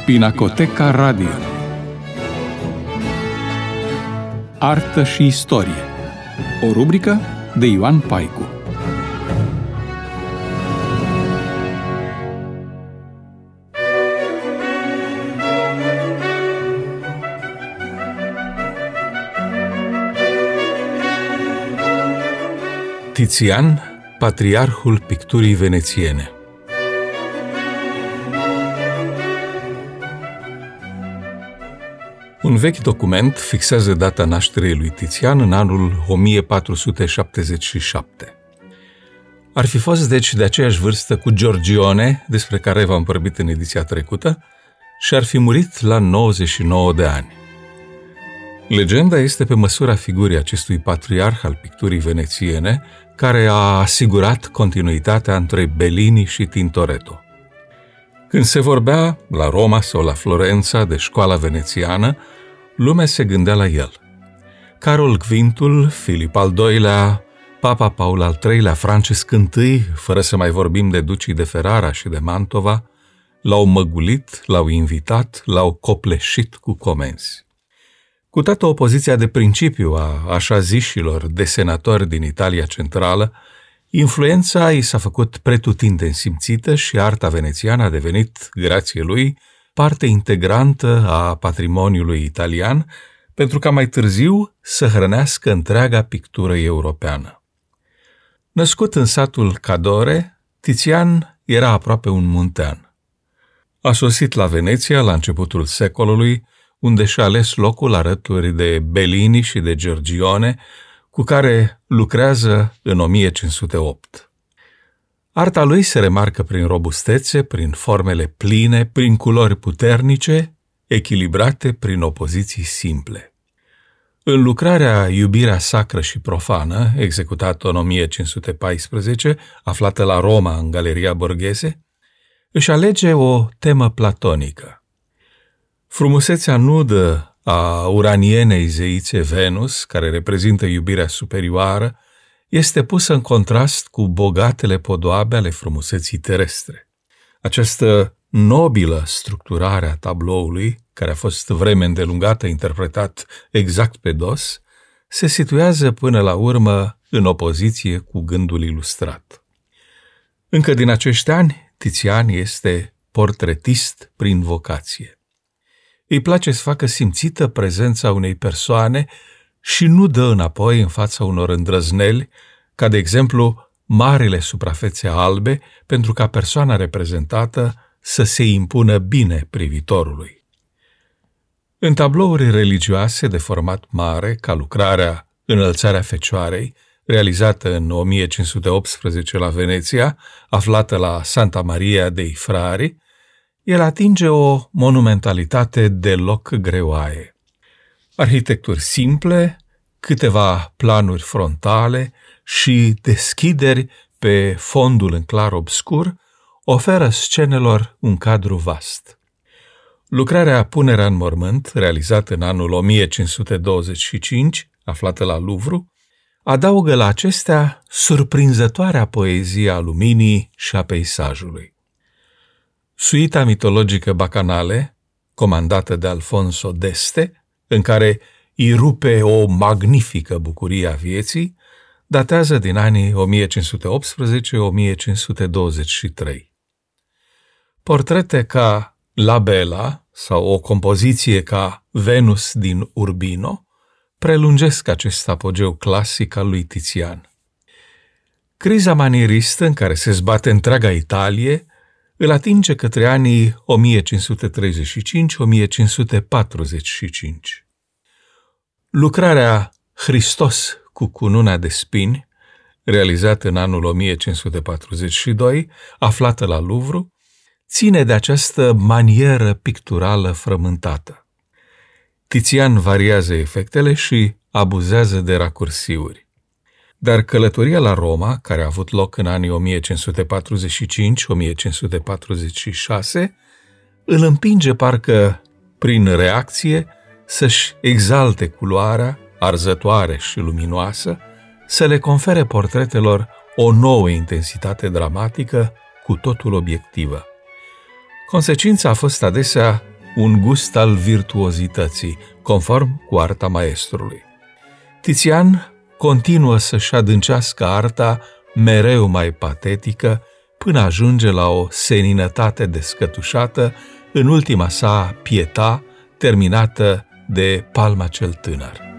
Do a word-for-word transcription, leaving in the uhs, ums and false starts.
Pinacoteca Radio. Artă și istorie. O rubrică de Ioan Paicu. Tizian, patriarhul picturii venețiene. Un vechi document fixează data nașterii lui Tizian în anul o mie patru sute șaptezeci și șapte. Ar fi fost deci de aceeași vârstă cu Giorgione, despre care v-am vorbit în ediția trecută, și ar fi murit la nouăzeci și nouă de ani. Legenda este pe măsura figurii acestui patriarh al picturii venețiene, care a asigurat continuitatea între Bellini și Tintoretto. Când se vorbea, la Roma sau la Florența, de școala venețiană, lumea se gândea la el. Carol Quintul, Filip al doilea, Papa Paul al treilea, Francesc I, fără să mai vorbim de ducii de Ferrara și de Mantova, l-au măgulit, l-au invitat, l-au copleșit cu comenzi. Cu toată opoziția de principiu a așa zișilor desenatori din Italia centrală, influența i s-a făcut pretutindeni simțită și arta venețiană a devenit, grație lui, parte integrantă a patrimoniului italian, pentru ca mai târziu să hrănească întreaga pictură europeană. Născut în satul Cadore, Tizian era aproape un muntean. A sosit la Veneția la începutul secolului, unde și-a ales locul alături de Bellini și de Giorgione, cu care lucrează în o mie cinci sute opt. Arta lui se remarcă prin robustețe, prin formele pline, prin culori puternice, echilibrate prin opoziții simple. În lucrarea Iubirea sacră și profană, executată în o mie cinci sute paisprezece, aflată la Roma în Galeria Borghese, își alege o temă platonică. Frumusețea nudă a uranienei zeițe Venus, care reprezintă iubirea superioară, este pusă în contrast cu bogatele podoabe ale frumuseții terestre. Această nobilă structurare a tabloului, care a fost vreme îndelungată interpretat exact pe dos, se situează până la urmă în opoziție cu gândul ilustrat. Încă din acești ani, Tizian este portretist prin vocație. Îi place să facă simțită prezența unei persoane și nu dă înapoi în fața unor îndrăzneli, ca de exemplu marile suprafețe albe, pentru ca persoana reprezentată să se impună bine privitorului. În tablouri religioase de format mare, ca lucrarea Înălțarea Fecioarei, realizată în o mie cinci sute optsprezece la Veneția, aflată la Santa Maria dei Frari, el atinge o monumentalitate deloc greoaie. Arhitecturi simple, câteva planuri frontale și deschideri pe fondul în clar-obscur oferă scenelor un cadru vast. Lucrarea Punerea în mormânt, realizată în anul o mie cinci sute douăzeci și cinci, aflată la Louvre, adaugă la acestea surprinzătoarea poezie a luminii și a peisajului. Suita mitologică Bacanale, comandată de Alfonso d'Este, în care îi rupe o magnifică bucurie a vieții, datează din anii o mie cinci sute optsprezece - o mie cinci sute douăzeci și trei. Portrete ca La Bella sau o compoziție ca Venus din Urbino prelungesc acest apogeu clasic al lui Tizian. Criza manieristă în care se zbate întreaga Italie îl atinge către anii o mie cinci sute treizeci și cinci - o mie cinci sute patruzeci și cinci. Lucrarea Hristos cu cununa de spini, realizată în anul o mie cinci sute patruzeci și doi, aflată la Louvre, ține de această manieră picturală frământată. Tizian variază efectele și abuzează de racursiuri. Dar călătoria la Roma, care a avut loc în anii o mie cinci sute patruzeci și cinci - o mie cinci sute patruzeci și șase, îl împinge parcă prin reacție să-și exalte culoarea, arzătoare și luminoasă, să le confere portretelor o nouă intensitate dramatică cu totul obiectivă. Consecința a fost adesea un gust al virtuozității, conform cu arta maestrului. Tizian continuă să-și adâncească arta mereu mai patetică, până ajunge la o seninătate descătușată în ultima sa Pietà, terminată de Palma cel tânăr.